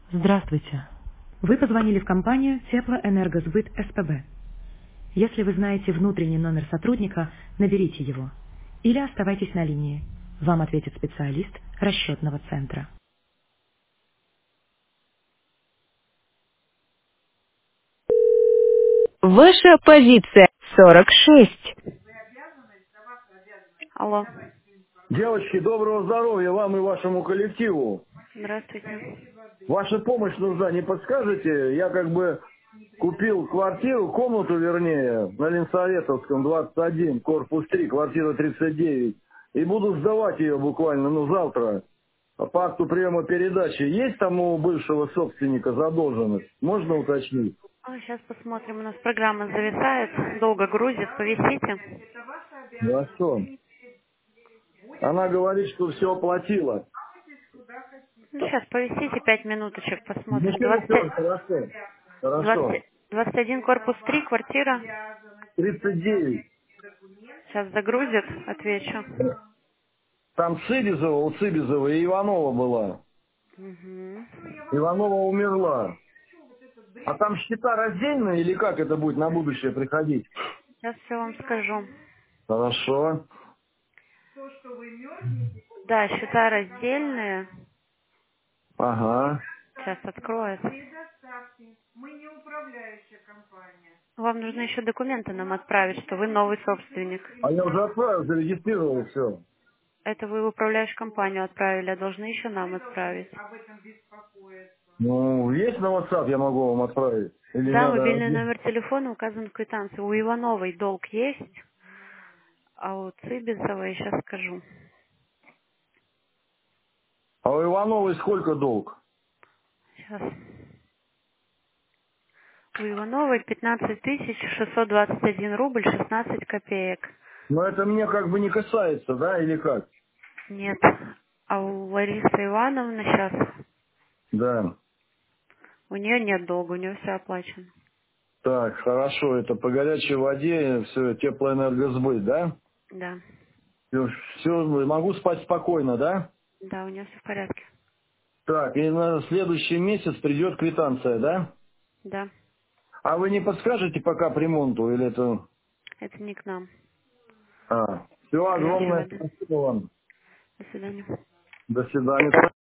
Здравствуйте. Вы позвонили в компанию Теплоэнергосбыт СПБ. Если вы знаете внутренний номер сотрудника, наберите его. Или оставайтесь на линии. Вам ответит специалист расчетного центра. Ваша позиция 46. Алло. Девочки, доброго здоровья вам и вашему коллективу. Здравствуйте. Ваша помощь нужна, не подскажете? Я как бы купил квартиру, комнату вернее, на Ленсоветовском, 21, корпус 3, квартира 39. И буду сдавать ее буквально, завтра. По акту приема передачи. Есть там у бывшего собственника задолженность? Можно уточнить? Сейчас посмотрим. У нас программа зависает, долго грузит. Повисите. Хорошо. Она говорит, что все оплатила. Сейчас повисите 5 минуточек, посмотрим. Ничего, все, хорошо. Хорошо. 21 корпус 3, квартира. 39. Сейчас загрузит, отвечу. Там Цибизова, у Цибизова и Иванова была. Угу. Иванова умерла. А там счета раздельные или как это будет на будущее приходить? Сейчас все вам скажу. Хорошо. Да, счета раздельные. Ага. Сейчас откроет. Вам нужно еще документы нам отправить, что вы новый собственник. А я уже отправил, зарегистрировал все. Это вы в управляющую компанию отправили, а должны еще нам отправить. Есть на WhatsApp, я могу вам отправить? Или Да, надо... мобильный номер телефона указан в квитанции. У Ивановой долг есть, а у Цибизовой сейчас скажу. А у Ивановой сколько долг? Сейчас. У Ивановой 15 621 рубль 16 копеек. Но это мне как бы не касается, да, или как? Нет. А у Ларисы Ивановны сейчас, Да. у нее нет долга, у нее все оплачено. Так, хорошо, это по горячей воде, все, теплоэнергосбыт, да? Да. Все, могу спать спокойно, да? Да, у нее все в порядке. Так, и на следующий месяц придет квитанция, да? Да. А вы не подскажете пока по ремонту, или это... Это не к нам. Все, Горячая огромное вода. спасибо вам. До свидания. До свидания.